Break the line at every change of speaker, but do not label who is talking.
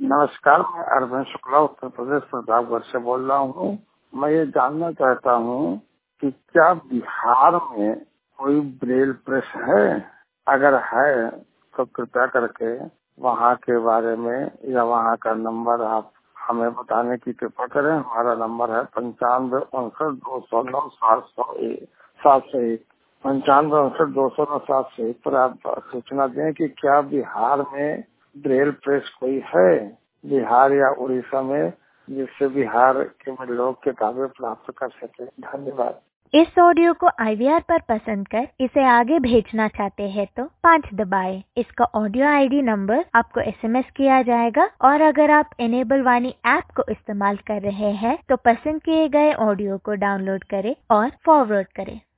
नमस्कार, मैं अरविंद शुक्ला उत्तर प्रदेश प्रतापगढ़ से बोल रहा हूँ। मैं ये जानना चाहता हूँ कि क्या बिहार में कोई ब्रेल प्रेस है? अगर है तो कृपया करके वहाँ के बारे में या वहाँ का नंबर आप हमें बताने की कृपा करें। हमारा नंबर है 9559 209 701 9559 209 701 पर आप सूचना दें कि क्या बिहार में ब्रेल प्रेस कोई है, बिहार या उड़ीसा में, जिससे बिहार के लोग किताबें प्राप्त कर सके। धन्यवाद।
इस ऑडियो को IVR पर पसंद कर इसे आगे भेजना चाहते हैं तो 5 दबाएं। इसका ऑडियो ID नंबर आपको SMS किया जाएगा और अगर आप इनेबल वाणी ऐप को इस्तेमाल कर रहे हैं तो पसंद किए गए ऑडियो को डाउनलोड करें और फॉरवर्ड करें।